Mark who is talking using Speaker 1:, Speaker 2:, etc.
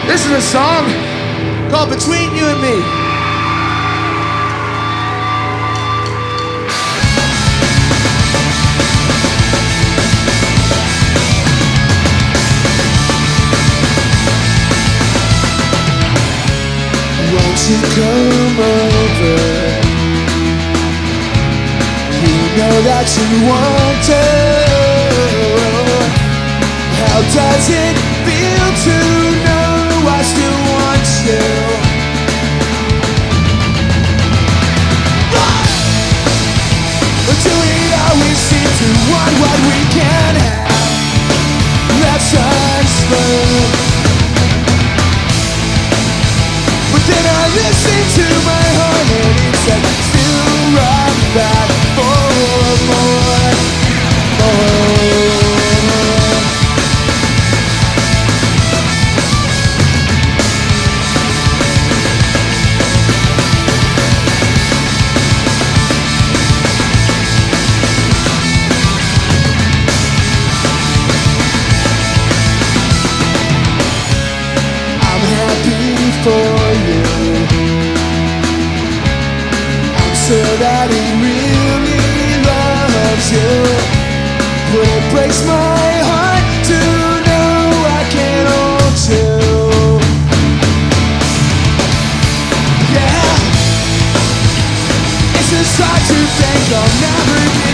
Speaker 1: This is a song called Between You and Me. Won't you come over? You know that you want to. How does it feel to know I still want you? But do we always seem to want what we can't have? That's untrue. But then I listen to my heart and it said still run back for more. I'm happy for you. I'm sure that he really loves you. But it breaks my heart to know I can't hold you. Yeah, it's just hard to think I'll never get